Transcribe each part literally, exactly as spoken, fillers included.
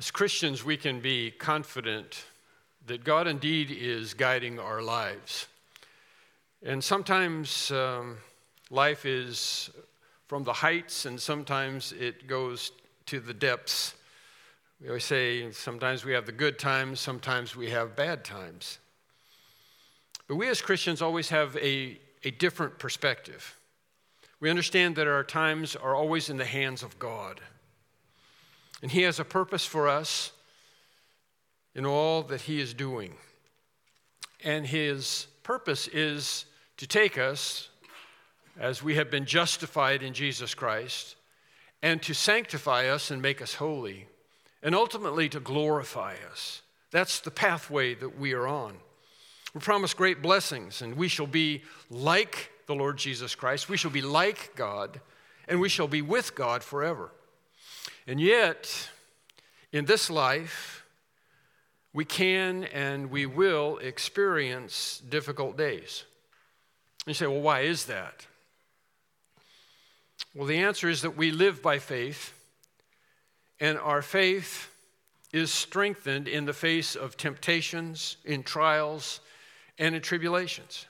As Christians, we can be confident that God indeed is guiding our lives. And sometimes um, life is from the heights, and sometimes it goes to the depths. We always say sometimes we have the good times, sometimes we have bad times. But we as Christians always have a, a different perspective. We understand that our times are always in the hands of God. And He has a purpose for us in all that He is doing. And His purpose is to take us, as we have been justified in Jesus Christ, and to sanctify us and make us holy, and ultimately to glorify us. That's the pathway that we are on. We're promised great blessings, and we shall be like the Lord Jesus Christ. We shall be like God, and we shall be with God forever. And yet, in this life, we can and we will experience difficult days. You say, well, why is that? Well, the answer is that we live by faith, and our faith is strengthened in the face of temptations, in trials, and in tribulations.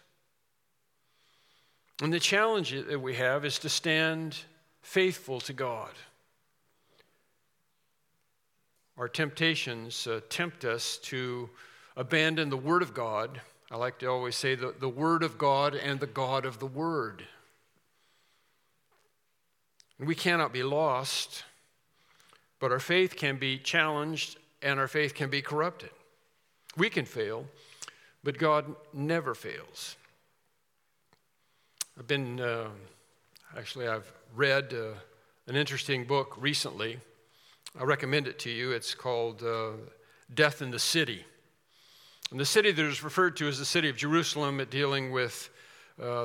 And the challenge that we have is to stand faithful to God. Our temptations uh, tempt us to abandon the Word of God. I like to always say the, the Word of God and the God of the Word. And we cannot be lost, but our faith can be challenged and our faith can be corrupted. We can fail, but God never fails. I've been, uh, actually I've read uh, an interesting book recently. I recommend it to you. It's called uh, Death in the City. And the city that is referred to as the city of Jerusalem, at dealing with uh,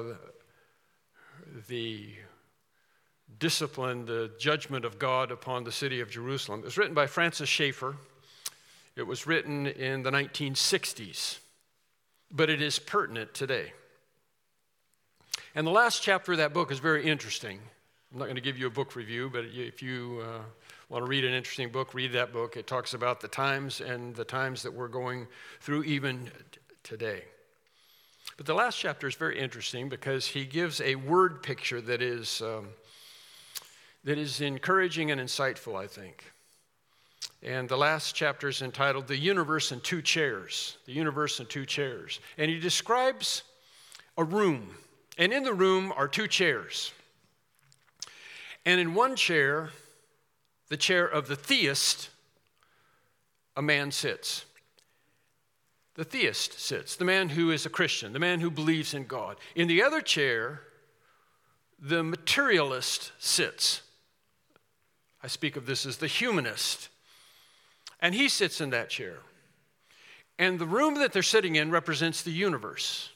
the discipline, the judgment of God upon the city of Jerusalem. It was written by Francis Schaeffer. It was written in the nineteen sixties, but it is pertinent today. And the last chapter of that book is very interesting. I'm not going to give you a book review, but if you uh, want to read an interesting book, read that book. It talks about the times and the times that we're going through even t- today. But the last chapter is very interesting because he gives a word picture that is um, that is encouraging and insightful, I think. And the last chapter is entitled The Universe in Two Chairs. The Universe in Two Chairs. And he describes a room. And in the room are two chairs. And in one chair, the chair of the theist, a man sits. The theist sits, the man who is a Christian, the man who believes in God. In the other chair, the materialist sits. I speak of this as the humanist. And he sits in that chair. And the room that they're sitting in represents the universe.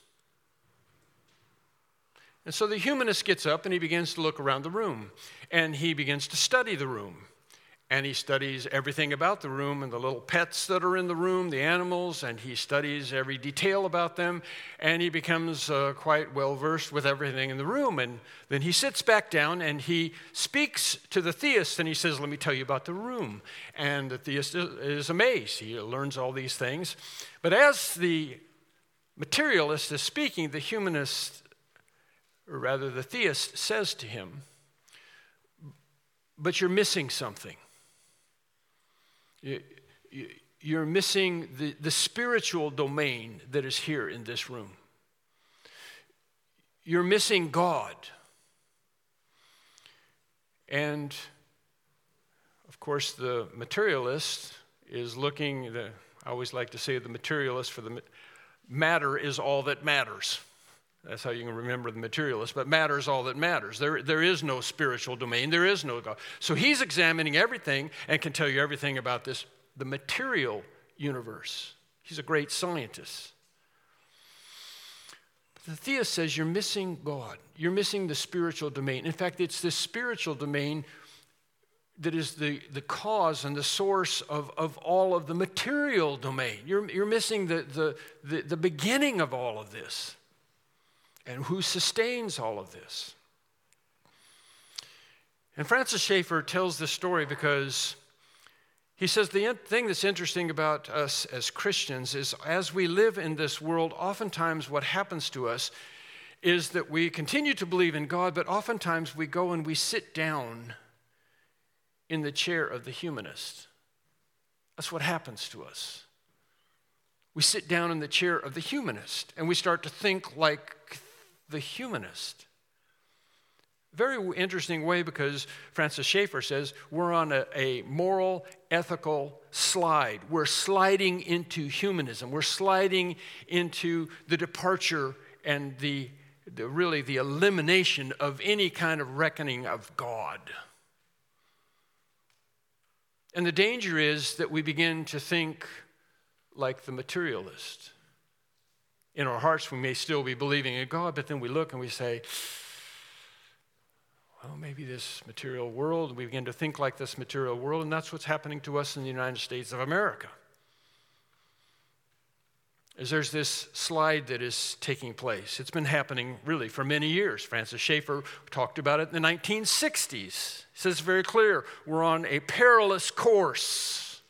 And so the humanist gets up and he begins to look around the room. And he begins to study the room. And he studies everything about the room and the little pets that are in the room, the animals, and he studies every detail about them. And he becomes uh, quite well-versed with everything in the room. And then he sits back down and he speaks to the theist and he says, let me tell you about the room. And the theist is amazed. He learns all these things. But as the materialist is speaking, the humanist, or rather the theist, says to him, but you're missing something. You're missing the, the spiritual domain that is here in this room. You're missing God. And, of course, the materialist is looking, the, I always like to say the materialist for the matter is all that matters. That's how you can remember the materialist, but matter is all that matters. There, there is no spiritual domain. There is no God. So he's examining everything and can tell you everything about this, the material universe. He's a great scientist. But the theist says you're missing God. You're missing the spiritual domain. In fact, it's this spiritual domain that is the, the cause and the source of, of all of the material domain. You're, you're missing the, the, the, the beginning of all of this. And who sustains all of this? And Francis Schaeffer tells this story because He says the thing that's interesting about us as Christians is as we live in this world, oftentimes what happens to us is that we continue to believe in God, but oftentimes we go and we sit down in the chair of the humanist. That's what happens to us. We sit down in the chair of the humanist and we start to think like the humanist. Very interesting way, because Francis Schaeffer says we're on a, a moral, ethical slide. We're sliding into humanism. We're sliding into the departure and the, the really the elimination of any kind of reckoning of God. And the danger is that we begin to think like the materialist. In our hearts, we may still be believing in God, but then we look and we say, well, maybe this material world, we begin to think like this material world, and that's what's happening to us in the United States of America. As there's this slide that is taking place. It's been happening really for many years. Francis Schaeffer talked about it in the nineteen sixties. He says very clear, we're on a perilous course.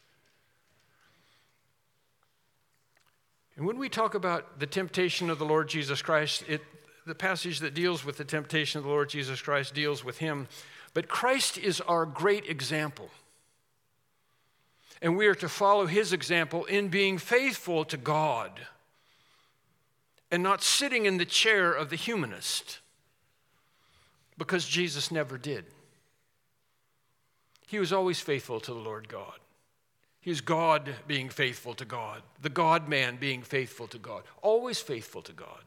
And when we talk about the temptation of the Lord Jesus Christ, it the passage that deals with the temptation of the Lord Jesus Christ deals with him. But Christ is our great example. And we are to follow his example in being faithful to God and not sitting in the chair of the humanist, because Jesus never did. He was always faithful to the Lord God. He was God being faithful to God, the God-man being faithful to God, always faithful to God.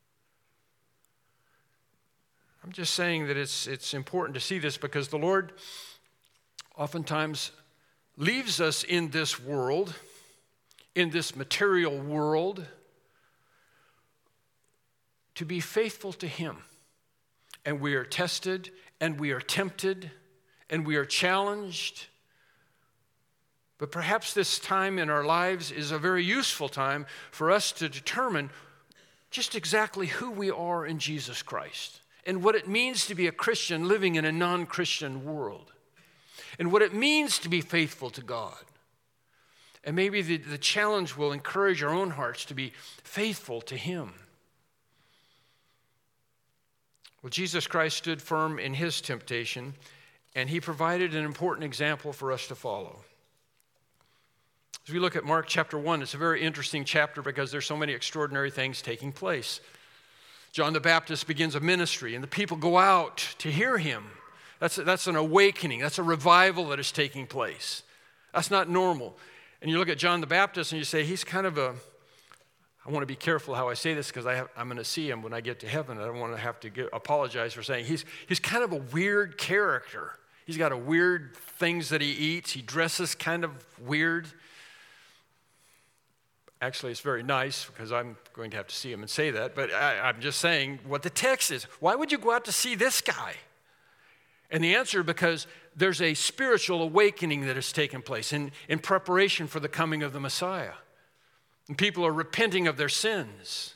I'm just saying that it's, it's important to see this, because the Lord oftentimes leaves us in this world, in this material world, to be faithful to him. And we are tested, and we are tempted, and we are challenged. But perhaps this time in our lives is a very useful time for us to determine just exactly who we are in Jesus Christ, and what it means to be a Christian living in a non-Christian world, and what it means to be faithful to God. And maybe the, the challenge will encourage our own hearts to be faithful to him. Well, Jesus Christ stood firm in his temptation, and he provided an important example for us to follow. As we look at Mark chapter one, it's a very interesting chapter because there's so many extraordinary things taking place. John the Baptist begins a ministry, and the people go out to hear him. That's, that's an awakening. That's a revival that is taking place. That's not normal. And you look at John the Baptist and you say, he's kind of a, I want to be careful how I say this because I have, I'm going to see him when I get to heaven. I don't want to have to get, apologize for saying he's, he's kind of a weird character. He's got a weird things that he eats. He dresses kind of weird. Actually, it's very nice because I'm going to have to see him and say that, but I, I'm just saying what the text is. Why would you go out to see this guy? And the answer, because there's a spiritual awakening that has taken place in, in preparation for the coming of the Messiah. And people are repenting of their sins.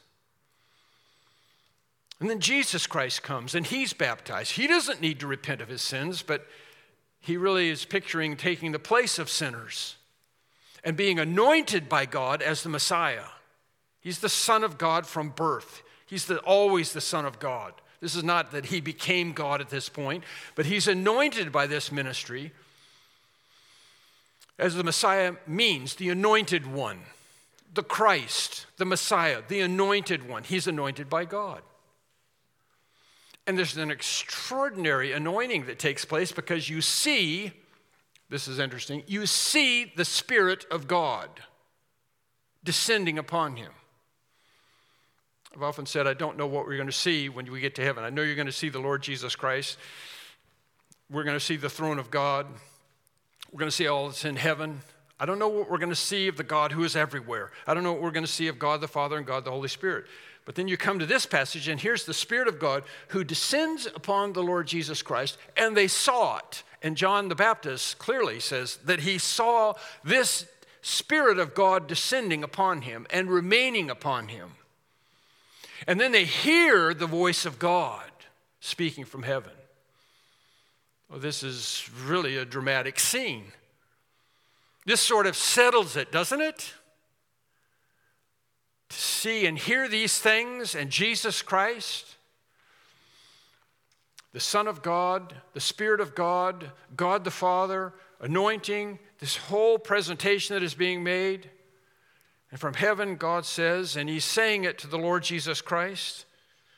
And then Jesus Christ comes and he's baptized. He doesn't need to repent of his sins, but he really is picturing taking the place of sinners and being anointed by God as the Messiah. He's the Son of God from birth. He's the, always the Son of God. This is not that he became God at this point, but he's anointed by this ministry, as the Messiah means, the anointed one, the Christ, the Messiah, the anointed one. He's anointed by God. And there's an extraordinary anointing that takes place because you see, this is interesting, you see the Spirit of God descending upon him. I've often said I don't know what we're going to see when we get to heaven. I know you're going to see the Lord Jesus Christ. We're going to see the throne of God. We're going to see all that's in heaven. I don't know what we're going to see of the God who is everywhere. I don't know what we're going to see of God the Father and God the Holy Spirit. But then you come to this passage, and here's the Spirit of God who descends upon the Lord Jesus Christ, and they saw it. And John the Baptist clearly says that he saw this Spirit of God descending upon him and remaining upon him. And then they hear the voice of God speaking from heaven. Well, this is really a dramatic scene. This sort of settles it, doesn't it? To see and hear these things and Jesus Christ, the Son of God, the Spirit of God, God the Father, anointing, this whole presentation that is being made. And from heaven, God says, and he's saying it to the Lord Jesus Christ,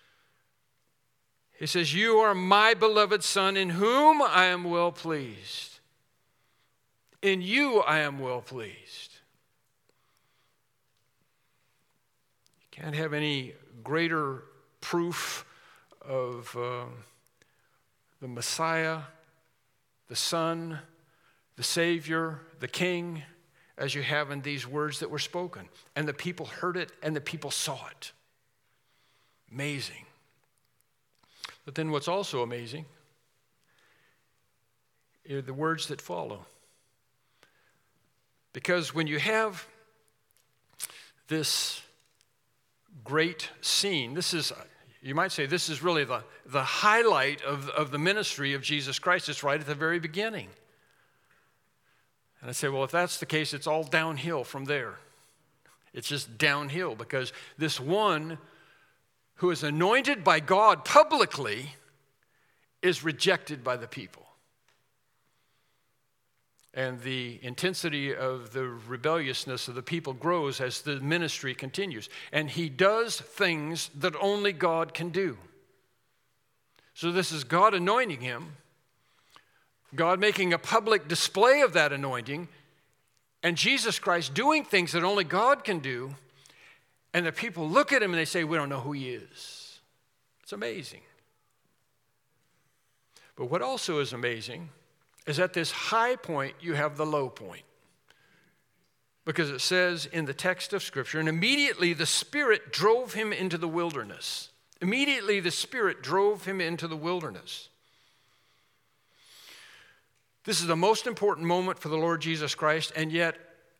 he says, "You are my beloved Son, in whom I am well pleased. In you I am well pleased." You can't have any greater proof of uh, the Messiah, the Son, the Savior, the King, as you have in these words that were spoken. And the people heard it and the people saw it. Amazing. But then what's also amazing are the words that follow. Because when you have this great scene, this is, you might say, this is really the, the highlight of, of the ministry of Jesus Christ. It's right at the very beginning. And I say, well, if that's the case, it's all downhill from there. It's just downhill because this one who is anointed by God publicly is rejected by the people. And the intensity of the rebelliousness of the people grows as the ministry continues. And he does things that only God can do. So this is God anointing him, God making a public display of that anointing, and Jesus Christ doing things that only God can do. And the people look at him and they say, we don't know who he is. It's amazing. But what also is amazing is at this high point, you have the low point. Because it says in the text of Scripture, and immediately the Spirit drove him into the wilderness. Immediately the Spirit drove him into the wilderness. This is the most important moment for the Lord Jesus Christ, and yet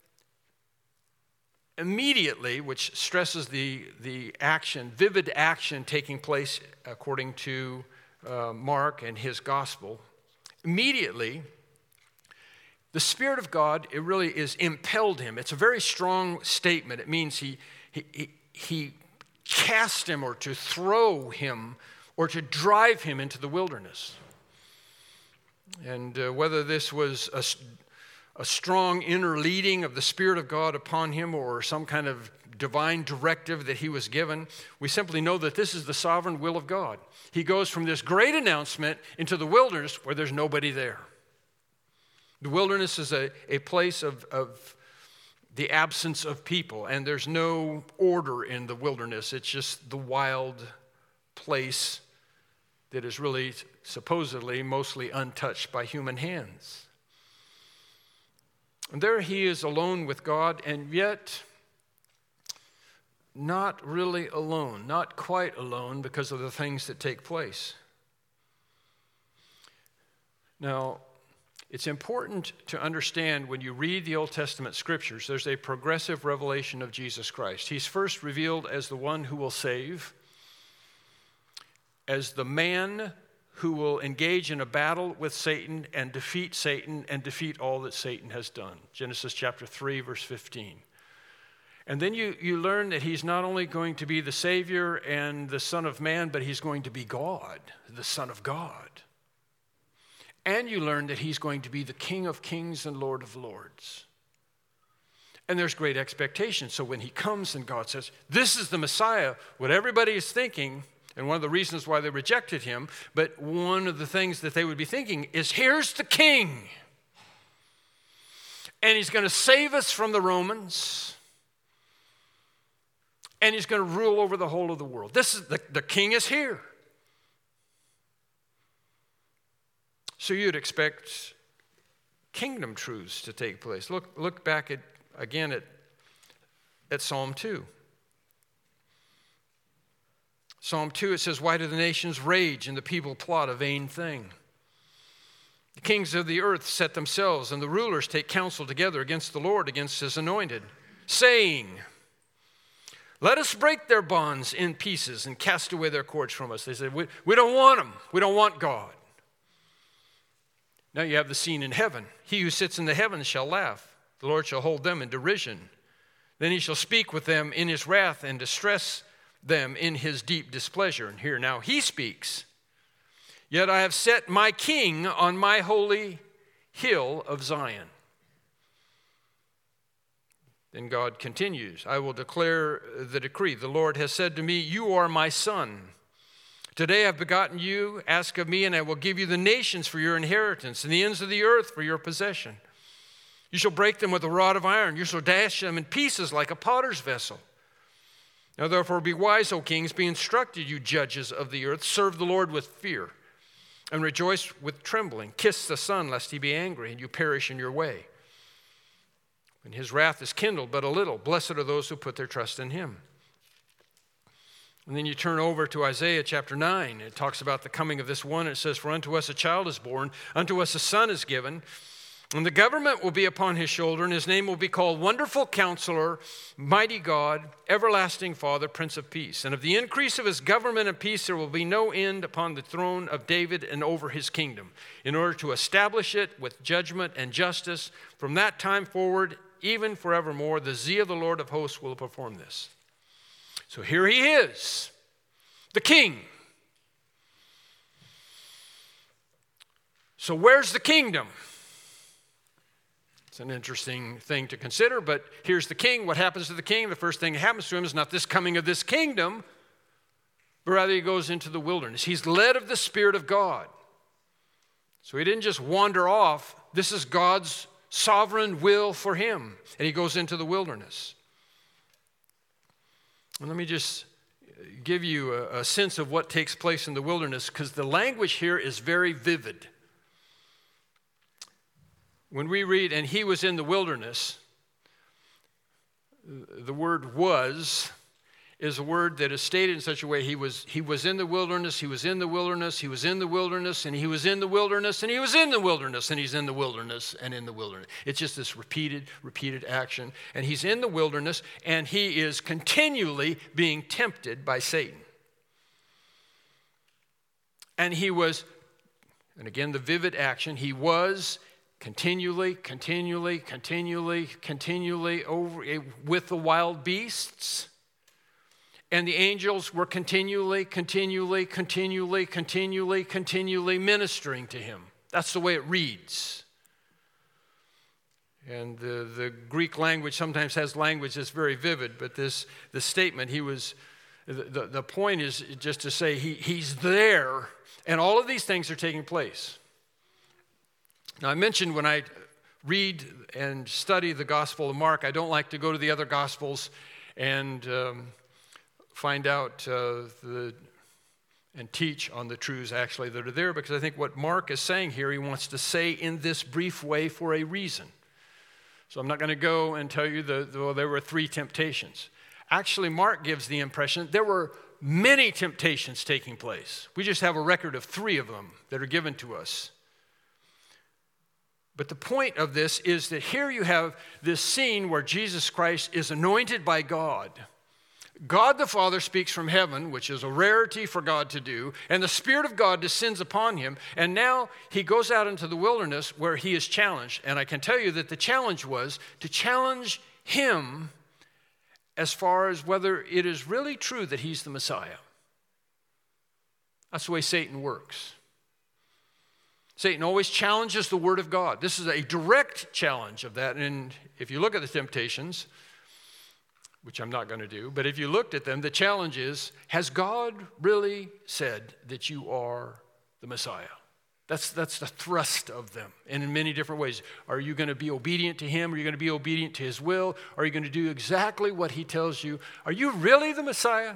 immediately, which stresses the, the action, vivid action taking place according to uh, Mark and his gospel, immediately, the Spirit of God, it really is impelled him. It's a very strong statement. It means he, he, he, he cast him or to throw him or to drive him into the wilderness. And uh, whether this was a, a strong inner leading of the Spirit of God upon him or some kind of divine directive that he was given, we simply know that this is the sovereign will of God. He goes from this great announcement into the wilderness where there's nobody there. The wilderness is a, a place of, of the absence of people, and there's no order in the wilderness. It's just the wild place that is really supposedly mostly untouched by human hands. And there he is alone with God, and yet not really alone, not quite alone because of the things that take place. Now, it's important to understand when you read the Old Testament scriptures, there's a progressive revelation of Jesus Christ. He's first revealed as the one who will save, as the man who will engage in a battle with Satan and defeat Satan and defeat all that Satan has done. Genesis chapter three, verse fifteen. And then you, you learn that he's not only going to be the Savior and the Son of Man, but he's going to be God, the Son of God. And you learn that he's going to be the King of Kings and Lord of Lords. And there's great expectation. So when he comes and God says, this is the Messiah, what everybody is thinking, and one of the reasons why they rejected him, but one of the things that they would be thinking is, here's the king. And he's going to save us from the Romans. And he's going to rule over the whole of the world. This is the, the king is here. So you'd expect kingdom truths to take place. Look, look back at again at, at Psalm two. Psalm two, it says, why do the nations rage and the people plot a vain thing? The kings of the earth set themselves, and the rulers take counsel together against the Lord, against his anointed, saying, let us break their bonds in pieces and cast away their cords from us. They say, we, we don't want them. We don't want God. Now you have the scene in heaven. He who sits in the heavens shall laugh. The Lord shall hold them in derision. Then he shall speak with them in his wrath and distress them in his deep displeasure. And here now he speaks. Yet I have set my king on my holy hill of Zion. Then God continues, I will declare the decree. The Lord has said to me, you are my son. Today I have begotten you. Ask of me, and I will give you the nations for your inheritance, and the ends of the earth for your possession. You shall break them with a rod of iron. You shall dash them in pieces like a potter's vessel. Now therefore be wise, O kings, be instructed, you judges of the earth. Serve the Lord with fear, and rejoice with trembling. Kiss the Son, lest he be angry, and you perish in your way. When his wrath is kindled but a little, blessed are those who put their trust in him. And then you turn over to Isaiah chapter nine. It talks about the coming of this one. It says, for unto us a child is born, unto us a son is given, and the government will be upon his shoulder, and his name will be called Wonderful Counselor, Mighty God, Everlasting Father, Prince of Peace. And of the increase of his government and peace there will be no end upon the throne of David and over his kingdom, in order to establish it with judgment and justice from that time forward, even forevermore. The zeal of the Lord of hosts will perform this. So here he is, the king. So where's the kingdom? It's an interesting thing to consider, but here's the king. What happens to the king? The first thing that happens to him is not this coming of this kingdom, but rather he goes into the wilderness. He's led of the Spirit of God. So he didn't just wander off. This is God's sovereign will for him. And he goes into the wilderness. And let me just give you a, a sense of what takes place in the wilderness, because the language here is very vivid. When we read, and he was in the wilderness, the word was is a word that is stated in such a way. He was, he was in the wilderness, he was in the wilderness, he was in the wilderness, and he was in the wilderness, and he was in the wilderness, and he's in the wilderness, and in the wilderness. It's just this repeated, repeated action. And he's in the wilderness, and he is continually being tempted by Satan. And he was, and again, the vivid action, he was continually, continually, continually, continually over with the wild beasts. And the angels were continually, continually, continually, continually, continually ministering to him. That's the way it reads. And the, the Greek language sometimes has language that's very vivid, but this, this statement, he was, the, the point is just to say he, he's there, and all of these things are taking place. Now, I mentioned when I read and study the Gospel of Mark, I don't like to go to the other Gospels and um, find out uh, the, and teach on the truths actually that are there, because I think what Mark is saying here, he wants to say in this brief way for a reason. So I'm not going to go and tell you the, the, well, there were three temptations. Actually, Mark gives the impression there were many temptations taking place. We just have a record of three of them that are given to us. But the point of this is that here you have this scene where Jesus Christ is anointed by God. God the Father speaks from heaven, which is a rarity for God to do, and the Spirit of God descends upon him, and now he goes out into the wilderness where he is challenged. And I can tell you that the challenge was to challenge him as far as whether it is really true that he's the Messiah. That's the way Satan works. Satan always challenges the Word of God. This is a direct challenge of that. And if you look at the temptations, which I'm not going to do, but if you looked at them, the challenge is, has God really said that you are the Messiah? That's, that's the thrust of them, and in many different ways. Are you going to be obedient to him? Are you going to be obedient to his will? Are you going to do exactly what he tells you? Are you really the Messiah?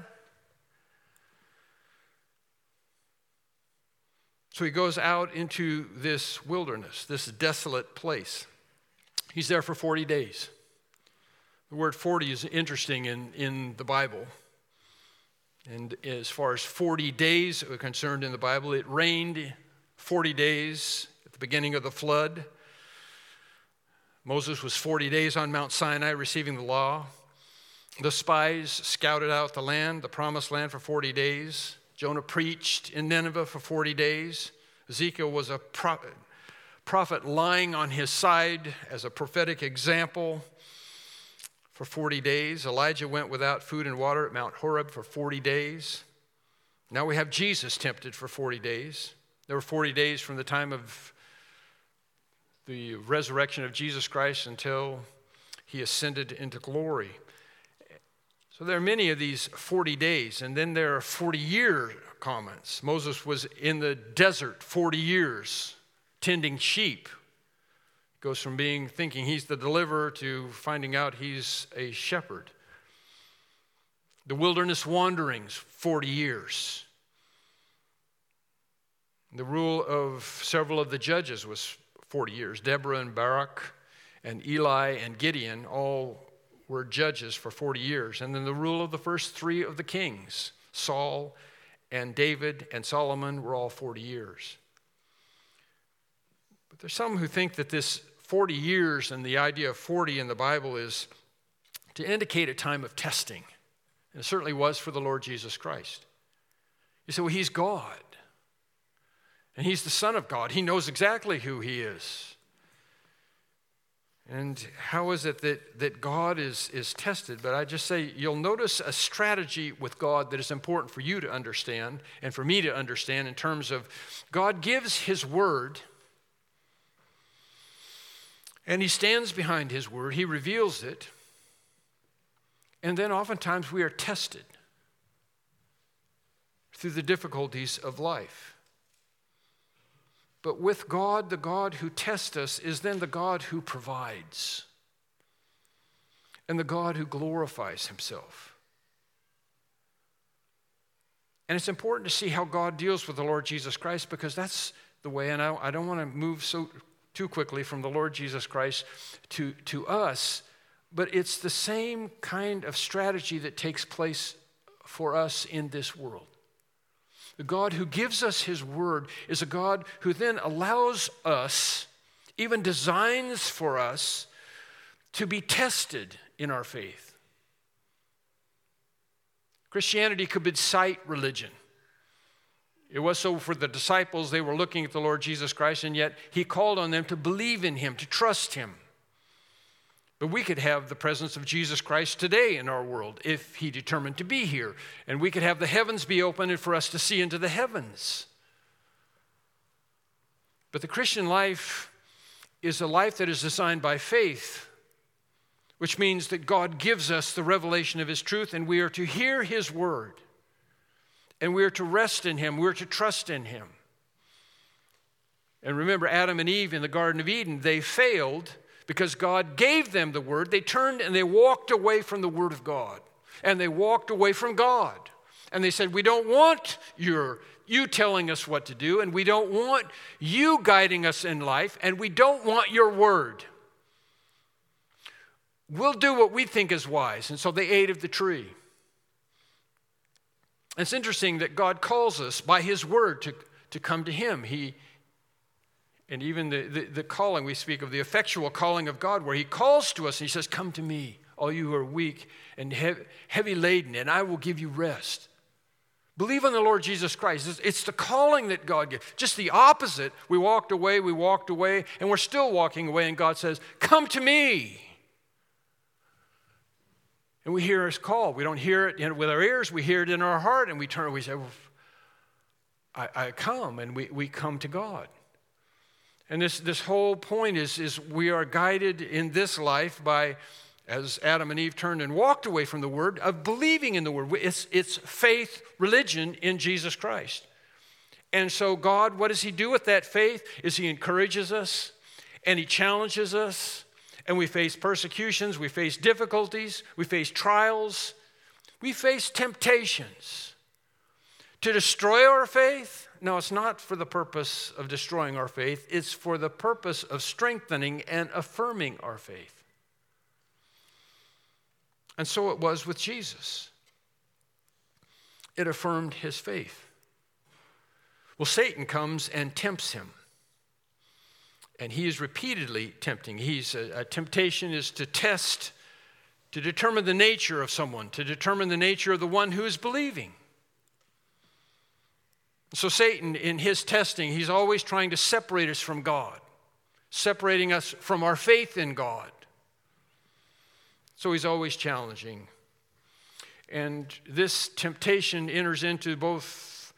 So he goes out into this wilderness, this desolate place. He's there for forty days. The word forty is interesting in, in the Bible. And as far as forty days are concerned in the Bible, it rained forty days at the beginning of the flood. Moses was forty days on Mount Sinai receiving the law. The spies scouted out the land, the promised land, for forty days. Jonah preached in Nineveh for forty days. Ezekiel was a pro- prophet lying on his side as a prophetic example for forty days. Elijah went without food and water at Mount Horeb for forty days. Now we have Jesus tempted for forty days. There were forty days from the time of the resurrection of Jesus Christ until he ascended into glory. So there are many of these forty days, and then there are forty-year comments. Moses was in the desert forty years, tending sheep. Goes from being thinking he's the deliverer to finding out he's a shepherd. The wilderness wanderings, forty years. The rule of several of the judges was forty years. Deborah and Barak and Eli and Gideon all were judges for forty years. And then the rule of the first three of the kings, Saul and David and Solomon, were all forty years. But there's some who think that this forty years and the idea of forty in the Bible is to indicate a time of testing. And it certainly was for the Lord Jesus Christ. You say, well, he's God. And he's the Son of God. He knows exactly who he is. And how is it that, that God is, is tested? But I just say you'll notice a strategy with God that is important for you to understand and for me to understand in terms of God gives his word and he stands behind his word. He reveals it. And then oftentimes we are tested through the difficulties of life. But with God, the God who tests us is then the God who provides and the God who glorifies himself. And it's important to see how God deals with the Lord Jesus Christ, because that's the way, and I, I don't want to move so too quickly from the Lord Jesus Christ to, to us, but it's the same kind of strategy that takes place for us in this world. The God who gives us his word is a God who then allows us, even designs for us, to be tested in our faith. Christianity could be sight religion. It was so for the disciples. They were looking at the Lord Jesus Christ, and yet he called on them to believe in him, to trust him. But we could have the presence of Jesus Christ today in our world if he determined to be here. And we could have the heavens be open and for us to see into the heavens. But the Christian life is a life that is designed by faith, which means that God gives us the revelation of his truth, and we are to hear his word. And we are to rest in him. We are to trust in him. And remember, Adam and Eve in the Garden of Eden, they failed because God gave them the word. They turned and they walked away from the word of God. And they walked away from God. And they said, we don't want your, you telling us what to do, and we don't want you guiding us in life, and we don't want your word. We'll do what we think is wise. And so they ate of the tree. It's interesting that God calls us by his word to, to come to him. He And even the, the, the calling, we speak of the effectual calling of God, where he calls to us and he says, come to me, all you who are weak and heavy, heavy laden, and I will give you rest. Believe on the Lord Jesus Christ. It's, it's the calling that God gives. Just the opposite. We walked away, we walked away, and we're still walking away, and God says, come to me. And we hear his call. We don't hear it with our ears, we hear it in our heart, and we turn and we say, well, I, I come, and we, we come to God. And this, this whole point is, is we are guided in this life by, as Adam and Eve turned and walked away from the word, of believing in the word. It's, it's faith, religion in Jesus Christ. And so God, what does he do with that faith? Is he encourages us and he challenges us, and we face persecutions, we face difficulties, we face trials, we face temptations. To destroy our faith? No, it's not for the purpose of destroying our faith. It's for the purpose of strengthening and affirming our faith. And so it was with Jesus. It affirmed his faith. Well, Satan comes and tempts him. And he is repeatedly tempting. He's a, a temptation is to test, to determine the nature of someone, to determine the nature of the one who is believing. So Satan, in his testing, he's always trying to separate us from God. separating us from our faith in God. So he's always challenging. And this temptation enters into both,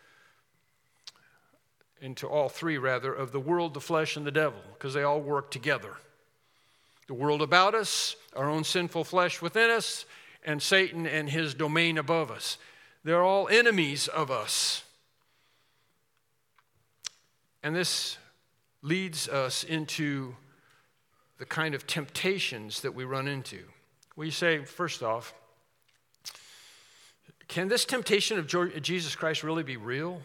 into all three rather, of the world, the flesh, and the devil, because they all work together. The world about us, our own sinful flesh within us, and Satan and his domain above us. They're all enemies of us. And this leads us into the kind of temptations that we run into. We say, first off, can this temptation of Jesus Christ really be real?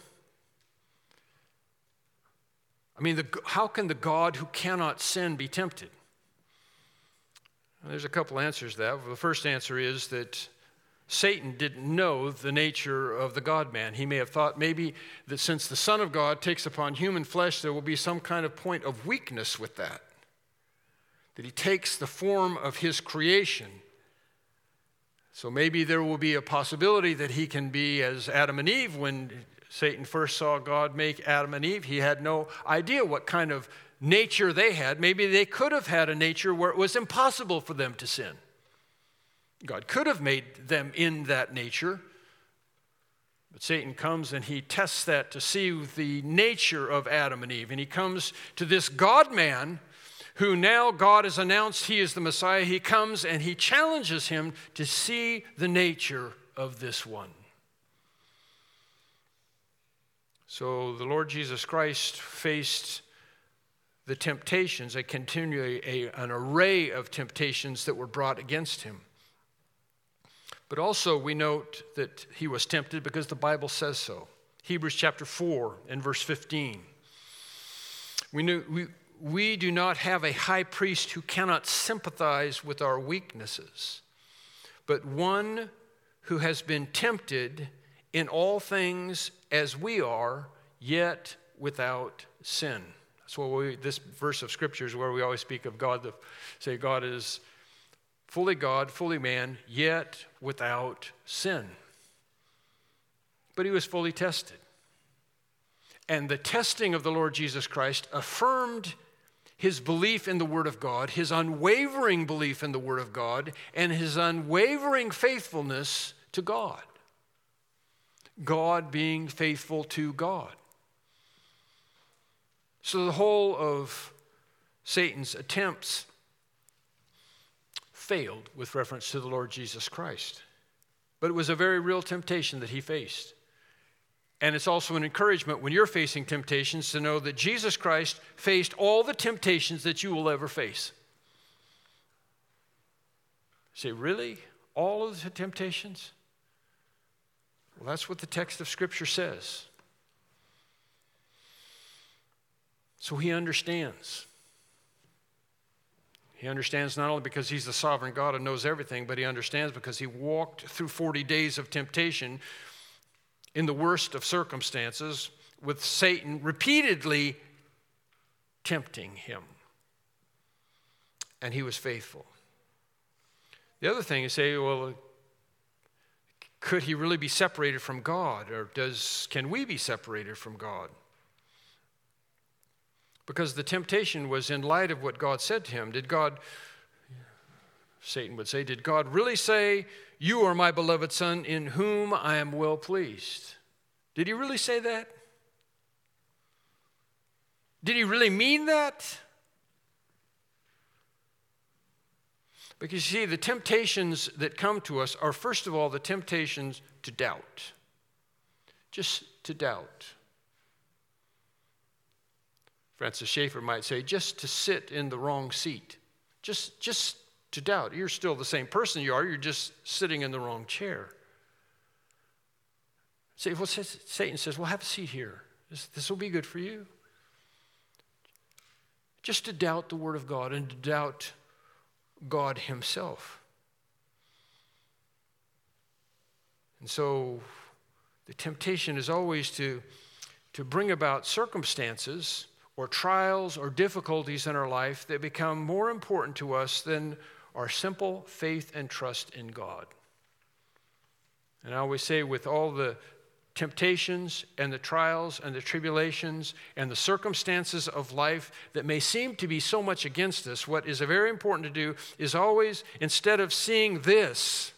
I mean, the, how can the God who cannot sin be tempted? Well, there's a couple answers to that. The first answer is that Satan didn't know the nature of the God-man. He may have thought maybe that since the Son of God takes upon human flesh, there will be some kind of point of weakness with that. That he takes the form of his creation. So maybe there will be a possibility that he can be as Adam and Eve. When Satan first saw God make Adam and Eve, he had no idea what kind of nature they had. Maybe they could have had a nature where it was impossible for them to sin. God could have made them in that nature, but Satan comes and he tests that to see the nature of Adam and Eve. And he comes to this God-man who now God has announced he is the Messiah. He comes and he challenges him to see the nature of this one. So the Lord Jesus Christ faced the temptations, a continually a, an array of temptations that were brought against him. But also we note that he was tempted because the Bible says so. Hebrews chapter four and verse fifteen. We, knew, we, we do not have a high priest who cannot sympathize with our weaknesses, but one who has been tempted in all things as we are, yet without sin. That's what we, this verse of Scripture is where we always speak of God, the, say God is fully God, fully man, yet without sin. But he was fully tested. And the testing of the Lord Jesus Christ affirmed his belief in the Word of God, his unwavering belief in the Word of God, and his unwavering faithfulness to God. God being faithful to God. So the whole of Satan's attempts failed with reference to the Lord Jesus Christ. But it was a very real temptation that he faced. And it's also an encouragement when you're facing temptations to know that Jesus Christ faced all the temptations that you will ever face. You say, really? All of the temptations? Well, that's what the text of Scripture says. So he understands. He understands not only because he's the sovereign God and knows everything, but he understands because he walked through forty days of temptation in the worst of circumstances with Satan repeatedly tempting him. And he was faithful. The other thing is say, well, could he really be separated from God? Or does can we be separated from God? Because the temptation was in light of what God said to him. Did God, Satan would say, did God really say, you are my beloved Son in whom I am well pleased? Did he really say that? Did he really mean that? Because you see, the temptations that come to us are, first of all, the temptations to doubt. Just to doubt. Francis Schaeffer might say, just to sit in the wrong seat. Just, just to doubt. You're still the same person you are, you're just sitting in the wrong chair. Say, well, Satan says, well, have a seat here. This, this will be good for you. Just to doubt the Word of God and to doubt God himself. And so the temptation is always to, to bring about circumstances or trials or difficulties in our life that become more important to us than our simple faith and trust in God. And I always say with all the temptations and the trials and the tribulations and the circumstances of life that may seem to be so much against us, what is very important to do is always, instead of seeing this,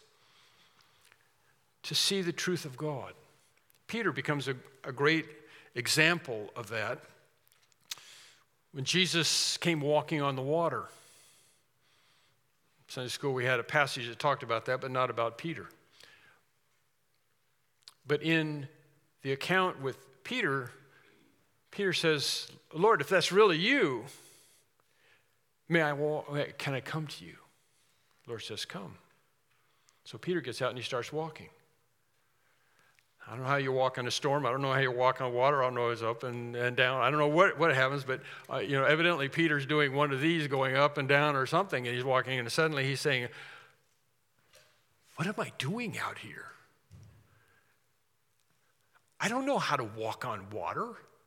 to see the truth of God. Peter becomes a, a great example of that. When Jesus came walking on the water, Sunday school we had a passage that talked about that, but not about Peter. But in the account with Peter, Peter says, Lord, if that's really you, may I walk, can I come to you? The Lord says, come. So Peter gets out and he starts walking. I don't know how you walk in a storm. I don't know how you walk on water. I don't know it's up and, and down. I don't know what, what happens, but uh, you know, evidently Peter's doing one of these going up and down or something, and he's walking, and suddenly he's saying, what am I doing out here? I don't know how to walk on water.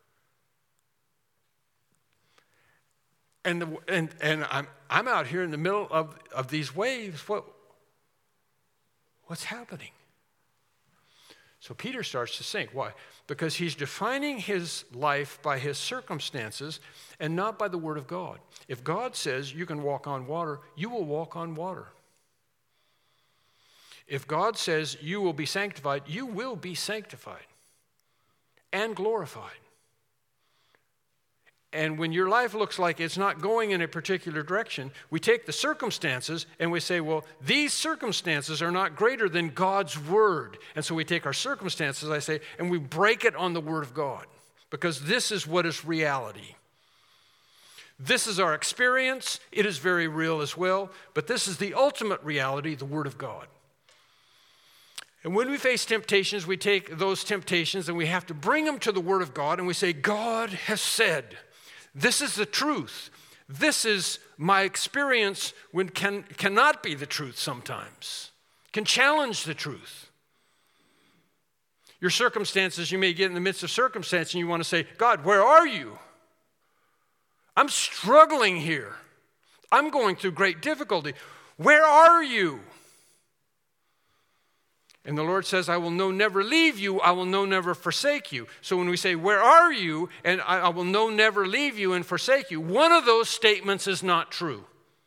And, the, and, and I'm, I'm out here in the middle of, of these waves. What, what's happening? So Peter starts to sink. Why? Because he's defining his life by his circumstances and not by the Word of God. If God says you can walk on water, you will walk on water. If God says you will be sanctified, you will be sanctified and glorified. And when your life looks like it's not going in a particular direction, we take the circumstances and we say, well, these circumstances are not greater than God's Word. And so we take our circumstances, I say, and we break it on the Word of God, because this is what is reality. This is our experience. It is very real as well, but this is the ultimate reality, the Word of God. And when we face temptations, we take those temptations and we have to bring them to the Word of God, and we say, God has said, this is the truth. This is my experience when can cannot be the truth sometimes, can challenge the truth. Your circumstances, you may get in the midst of circumstance and you want to say, God, where are you? I'm struggling here. I'm going through great difficulty. Where are you? And the Lord says, I will no never leave you, I will no never forsake you. So when we say, where are you? And I, I will no never leave you and forsake you, one of those statements is not true.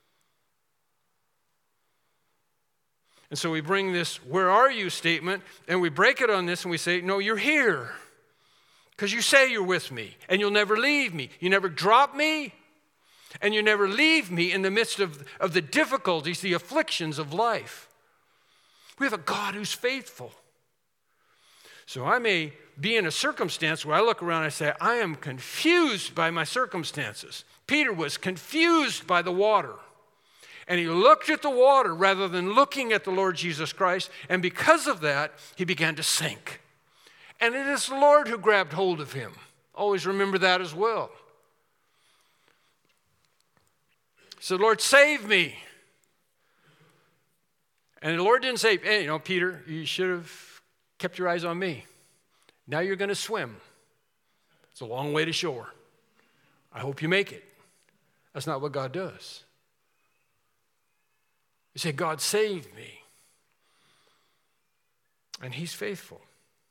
And so we bring this where are you statement and we break it on this and we say, no, you're here. Because you say you're with me and you'll never leave me. You never drop me and you never leave me in the midst of, of the difficulties, the afflictions of life. We have a God who's faithful. So I may be in a circumstance where I look around and I say, I am confused by my circumstances. Peter was confused by the water. And he looked at the water rather than looking at the Lord Jesus Christ. And because of that, he began to sink. And it is the Lord who grabbed hold of him. Always remember that as well. He said, Lord, save me. And the Lord didn't say, hey, you know, Peter, you should have kept your eyes on me. Now you're going to swim. It's a long way to shore. I hope you make it. That's not what God does. You say, God saved me. And he's faithful.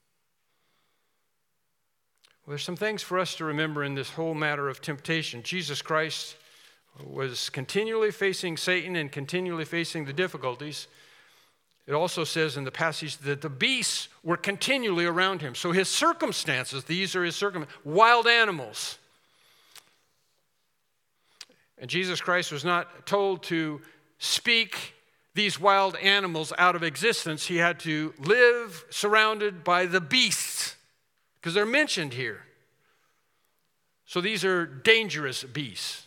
Well, there's some things for us to remember in this whole matter of temptation. Jesus Christ was continually facing Satan and continually facing the difficulties. It also says in the passage that the beasts were continually around him. So his circumstances, these are his circumstances, wild animals. And Jesus Christ was not told to speak these wild animals out of existence. He had to live surrounded by the beasts, because they're mentioned here. So these are dangerous beasts.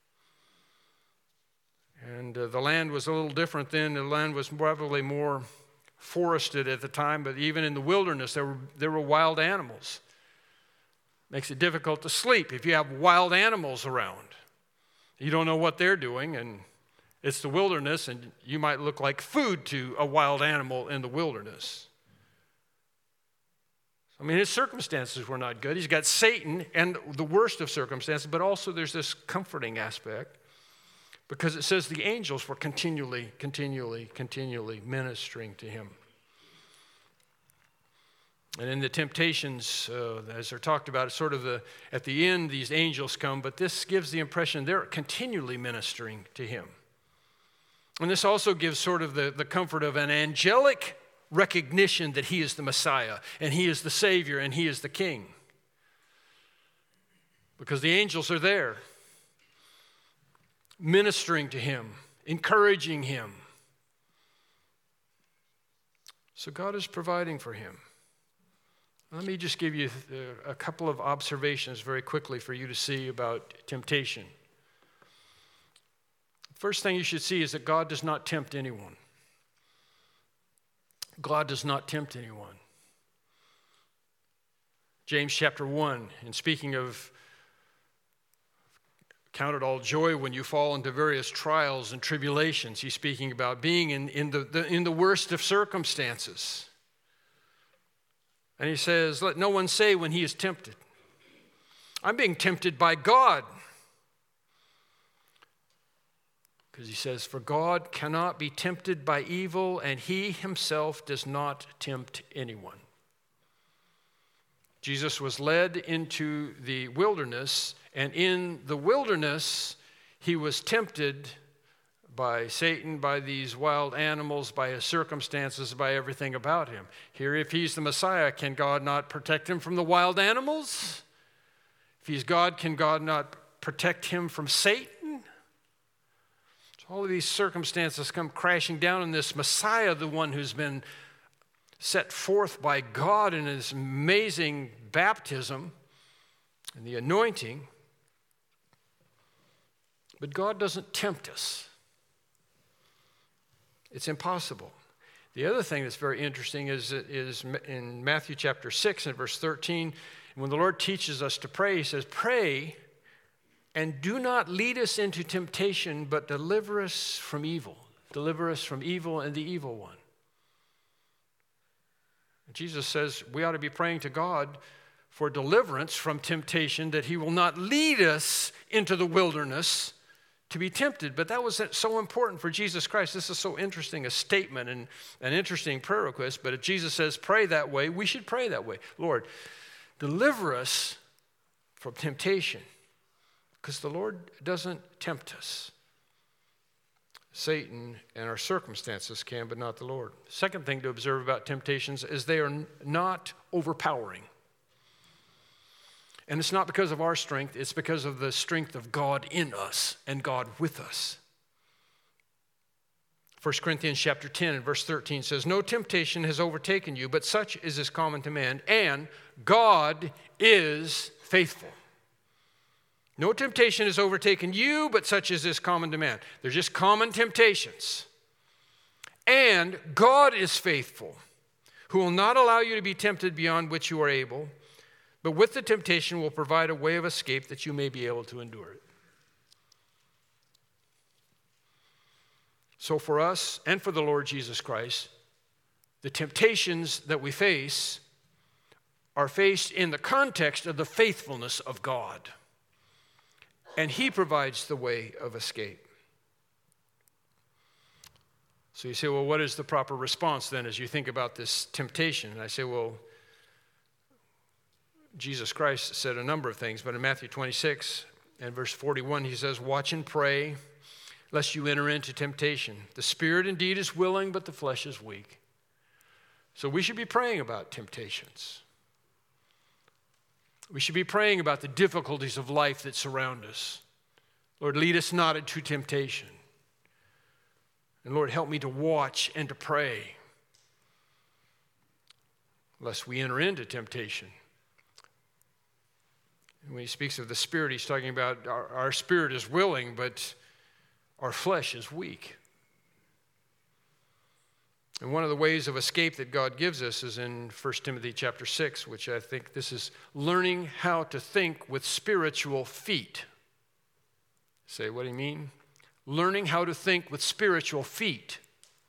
And uh, the land was a little different then. The land was probably more forested at the time, but even in the wilderness, there were, there were wild animals. Makes it difficult to sleep if you have wild animals around. You don't know what they're doing, and it's the wilderness, and you might look like food to a wild animal in the wilderness. I mean, his circumstances were not good. He's got Satan and the worst of circumstances, but also there's this comforting aspect. Because it says the angels were continually, continually, continually ministering to him. And in the temptations, uh, as they're talked about, it's sort of the, at the end, these angels come, but this gives the impression they're continually ministering to him. And this also gives sort of the, the comfort of an angelic recognition that he is the Messiah, and he is the Savior, and he is the King. Because the angels are there, ministering to him, encouraging him. So God is providing for him. Let me just give you a couple of observations very quickly for you to see about temptation. First thing you should see is that God does not tempt anyone. God does not tempt anyone. James chapter one, in speaking of count it all joy when you fall into various trials and tribulations, he's speaking about being in, in, the, the, in the worst of circumstances. And he says, let no one say when he is tempted, I'm being tempted by God. Because he says, for God cannot be tempted by evil, and he himself does not tempt anyone. Jesus was led into the wilderness, and in the wilderness, he was tempted by Satan, by these wild animals, by his circumstances, by everything about him. Here, if he's the Messiah, can God not protect him from the wild animals? If he's God, can God not protect him from Satan? So all of these circumstances come crashing down on this Messiah, the one who's been set forth by God in his amazing baptism and the anointing. But God doesn't tempt us. It's impossible. The other thing that's very interesting is, is in Matthew chapter six and verse thirteen, when the Lord teaches us to pray, he says, pray and do not lead us into temptation, but deliver us from evil. Deliver us from evil and the evil one. Jesus says we ought to be praying to God for deliverance from temptation, that he will not lead us into the wilderness to be tempted. But that was so important for Jesus Christ. This is so interesting, a statement and an interesting prayer request. But if Jesus says pray that way, we should pray that way. Lord, deliver us from temptation, because the Lord doesn't tempt us. Satan and our circumstances can, but not the Lord. Second thing to observe about temptations is they are not overpowering. And it's not because of our strength, it's because of the strength of God in us and God with us. First Corinthians chapter ten and verse thirteen says, no temptation has overtaken you, but such is as common to man, and God is faithful. No temptation has overtaken you, but such as is common to man. They're just common temptations. And God is faithful, who will not allow you to be tempted beyond which you are able, but with the temptation will provide a way of escape that you may be able to endure it. So for us and for the Lord Jesus Christ, the temptations that we face are faced in the context of the faithfulness of God. And he provides the way of escape. So you say, well, what is the proper response then as you think about this temptation? And I say, well, Jesus Christ said a number of things, but in Matthew twenty-six and verse forty-one, he says, watch and pray, lest you enter into temptation. The spirit indeed is willing, but the flesh is weak. So we should be praying about temptations. We should be praying about the difficulties of life that surround us. Lord, lead us not into temptation. And Lord, help me to watch and to pray, lest we enter into temptation. And when he speaks of the spirit, he's talking about our, our spirit is willing, but our flesh is weak. And one of the ways of escape that God gives us is in First Timothy chapter six, which I think this is learning how to think with spiritual feet. Say, what do you mean? Learning how to think with spiritual feet.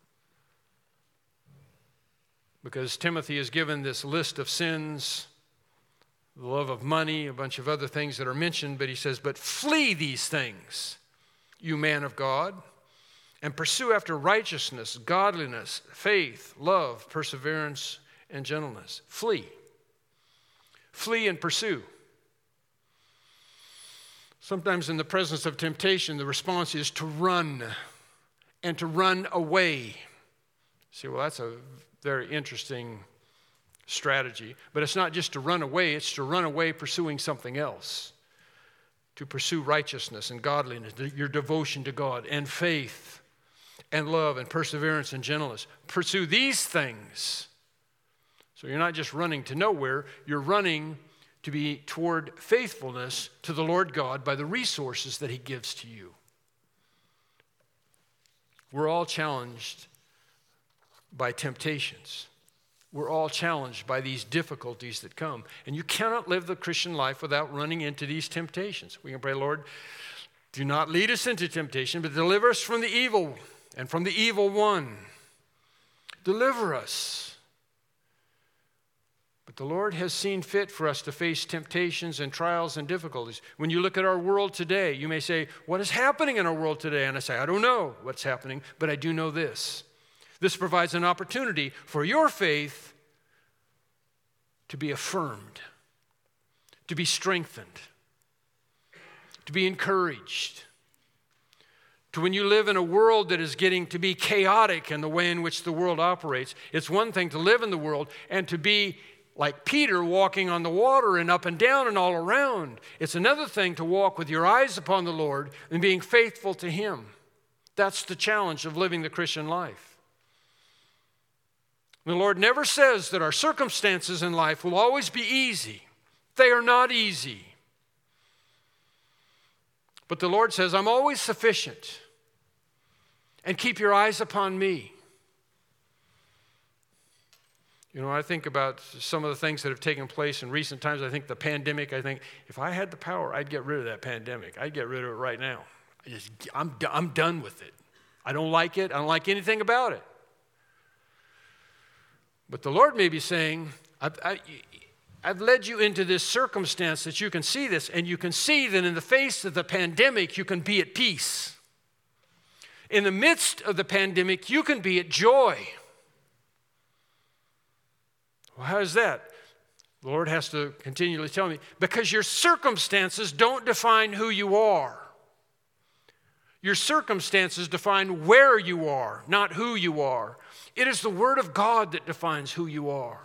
Because Timothy is given this list of sins, the love of money, a bunch of other things that are mentioned, but he says, but flee these things, you man of God, and pursue after righteousness, godliness, faith, love, perseverance, and gentleness. Flee. Flee and pursue. Sometimes in the presence of temptation, the response is to run and to run away. See, well, that's a very interesting strategy. But it's not just to run away, it's to run away pursuing something else. To pursue righteousness and godliness, your devotion to God, and faith, and love, and perseverance, and gentleness. Pursue these things. So you're not just running to nowhere, you're running to be toward faithfulness to the Lord God by the resources that He gives to you. We're all challenged by temptations. We're all challenged by these difficulties that come. And you cannot live the Christian life without running into these temptations. We can pray, Lord, do not lead us into temptation, but deliver us from the evil and from the evil one. Deliver us. But the Lord has seen fit for us to face temptations and trials and difficulties. When you look at our world today, you may say, what is happening in our world today? And I say, I don't know what's happening, but I do know this. This provides an opportunity for your faith to be affirmed, to be strengthened, to be encouraged. To when you live in a world that is getting to be chaotic in the way in which the world operates, it's one thing to live in the world and to be like Peter walking on the water and up and down and all around. It's another thing to walk with your eyes upon the Lord and being faithful to Him. That's the challenge of living the Christian life. The Lord never says that our circumstances in life will always be easy. They are not easy. But the Lord says, I'm always sufficient. And keep your eyes upon me. You know, I think about some of the things that have taken place in recent times. I think the pandemic, I think, if I had the power, I'd get rid of that pandemic. I'd get rid of it right now. I just, I'm, I'm done with it. I don't like it. I don't like anything about it. But the Lord may be saying, I've, I, I've led you into this circumstance that you can see this, and you can see that in the face of the pandemic, you can be at peace. In the midst of the pandemic, you can be at joy. Well, how is that? The Lord has to continually tell me, because your circumstances don't define who you are. Your circumstances define where you are, not who you are. It is the Word of God that defines who you are.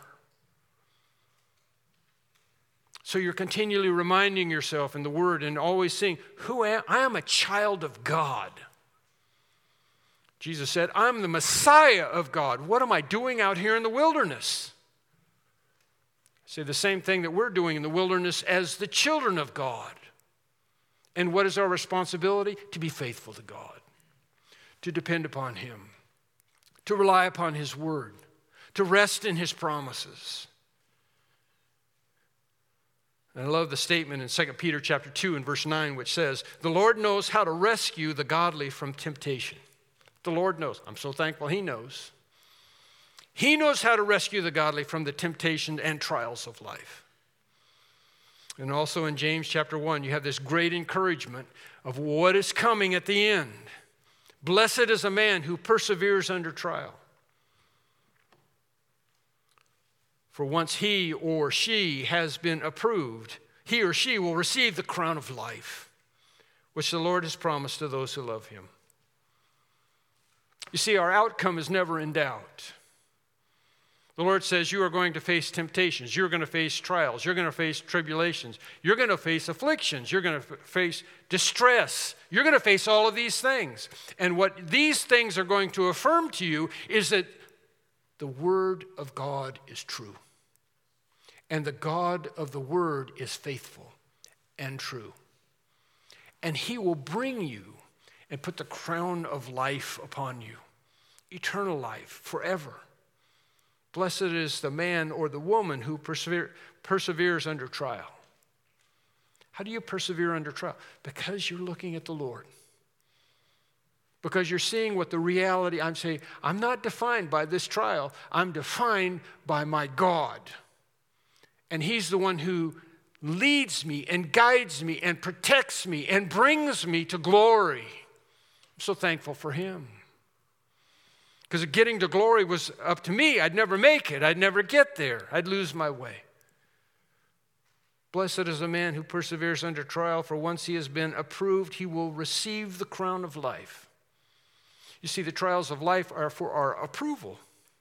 So you're continually reminding yourself in the Word and always saying, who am I? I am a child of God. Jesus said, I'm the Messiah of God. What am I doing out here in the wilderness? Say the same thing that we're doing in the wilderness as the children of God. And what is our responsibility? To be faithful to God, to depend upon Him, to rely upon His Word, to rest in His promises. And I love the statement in Second Peter chapter two and verse nine, which says, the Lord knows how to rescue the godly from temptation. The Lord knows. I'm so thankful He knows. He knows how to rescue the godly from the temptation and trials of life. And also in James chapter one, you have this great encouragement of what is coming at the end. Blessed is a man who perseveres under trial. For once he or she has been approved, he or she will receive the crown of life, which the Lord has promised to those who love Him. You see, our outcome is never in doubt. The Lord says you are going to face temptations. You're going to face trials. You're going to face tribulations. You're going to face afflictions. You're going to f- face distress. You're going to face all of these things. And what these things are going to affirm to you is that the Word of God is true. And the God of the Word is faithful and true. And He will bring you and put the crown of life upon you. Eternal life, forever. Blessed is the man or the woman who persevere, perseveres under trial. How do you persevere under trial? Because you're looking at the Lord. Because you're seeing what the reality, I'm saying, I'm not defined by this trial. I'm defined by my God. And He's the one who leads me and guides me and protects me and brings me to glory. I'm so thankful for Him. Because getting to glory was up to me. I'd never make it. I'd never get there. I'd lose my way. Blessed is the man who perseveres under trial, for once he has been approved, he will receive the crown of life. You see, the trials of life are for our approval.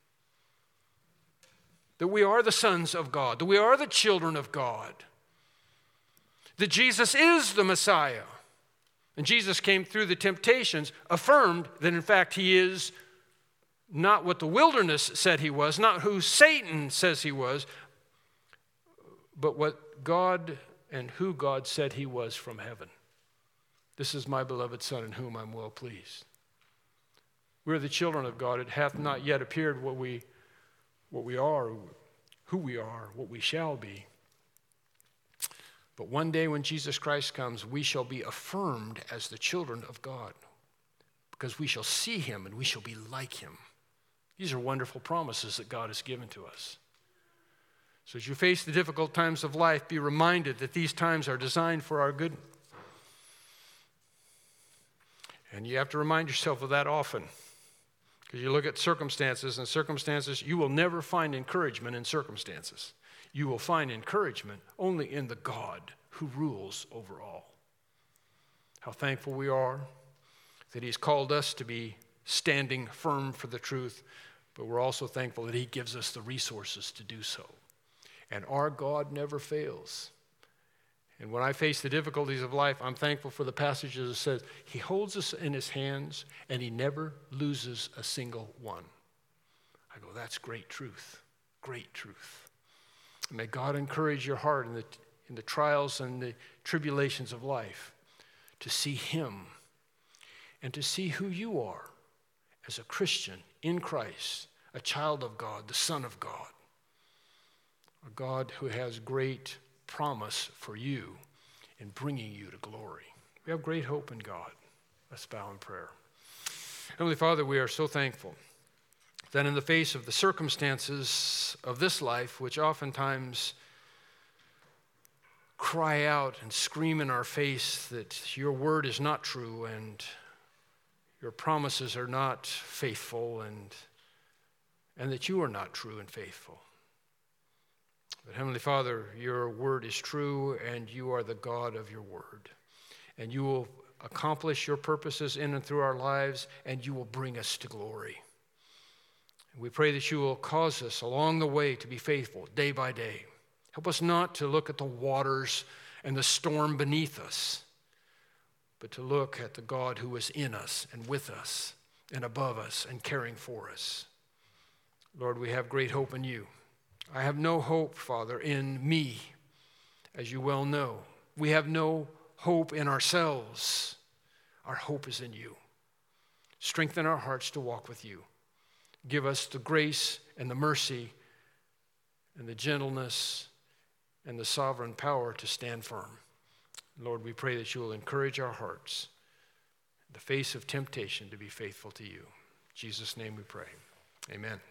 That we are the sons of God, that we are the children of God, that Jesus is the Messiah. And Jesus came through the temptations, affirmed that in fact he is not what the wilderness said he was, not who Satan says he was, but what God and who God said he was from heaven. This is my beloved Son in whom I'm well pleased. We are the children of God. It hath not yet appeared what we, what we are, who we are, what we shall be. But one day when Jesus Christ comes, we shall be affirmed as the children of God, because we shall see him and we shall be like him. These are wonderful promises that God has given to us. So as you face the difficult times of life, be reminded that these times are designed for our good. And you have to remind yourself of that often. Because you look at circumstances, and circumstances, you will never find encouragement in circumstances. You will find encouragement only in the God who rules over all. How thankful we are that he's called us to be standing firm for the truth, but we're also thankful that he gives us the resources to do so. And our God never fails. And when I face the difficulties of life, I'm thankful for the passages that says he holds us in his hands and he never loses a single one. I go, that's great truth, great truth. And may God encourage your heart in the, in the trials and the tribulations of life to see him and to see who you are as a Christian in Christ, a child of God, the Son of God, a God who has great promise for you in bringing you to glory. We have great hope in God. Let's bow in prayer. Heavenly Father, we are so thankful that in the face of the circumstances of this life, which oftentimes cry out and scream in our face that your word is not true and your promises are not faithful and, and that you are not true and faithful. But Heavenly Father, your word is true and you are the God of your word. And you will accomplish your purposes in and through our lives and you will bring us to glory. And we pray that you will cause us along the way to be faithful day by day. Help us not to look at the waters and the storm beneath us, but to look at the God who is in us and with us and above us and caring for us. Lord, we have great hope in you. I have no hope, Father, in me, as you well know. We have no hope in ourselves. Our hope is in you. Strengthen our hearts to walk with you. Give us the grace and the mercy and the gentleness and the sovereign power to stand firm. Lord, we pray that you will encourage our hearts in the face of temptation to be faithful to you. In Jesus' name we pray. Amen.